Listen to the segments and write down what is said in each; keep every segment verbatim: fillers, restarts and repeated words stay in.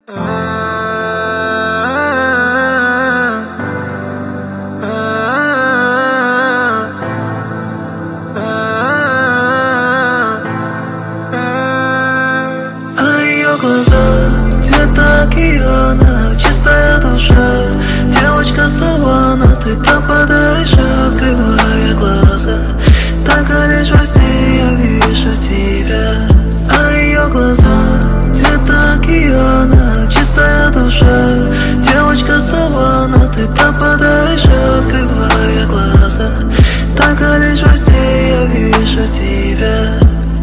Глаза, цвета океана, чистая душа, девочка Саванна, ты пропадаешь, открывая глаза. Только лишь во сне я вижу тебя. А ее глаза, цвета океана, чистая душа, девочка Саванна, ты пропадаешь, открывая глаза. Только лишь во сне я вижу тебя.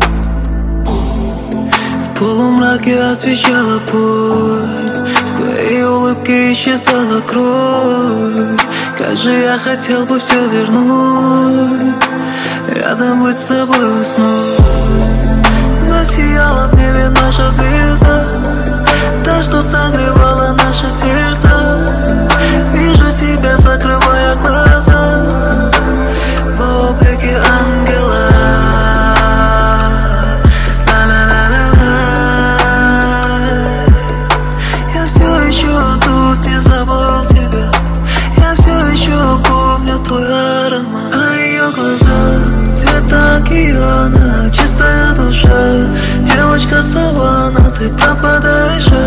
В полумраке освещала путь, с твоей улыбки исчезала кровь. Как же я хотел бы все вернуть, рядом быть с собой уснуть. Засияла в небе наша звезда, та, что согревала наше сердце. Вижу тебя, закрывая глаза, в облике ангела. Твой аромат, а ее глаза, цвета океана, чистая душа, девочка Саванна, ты пропадаешь.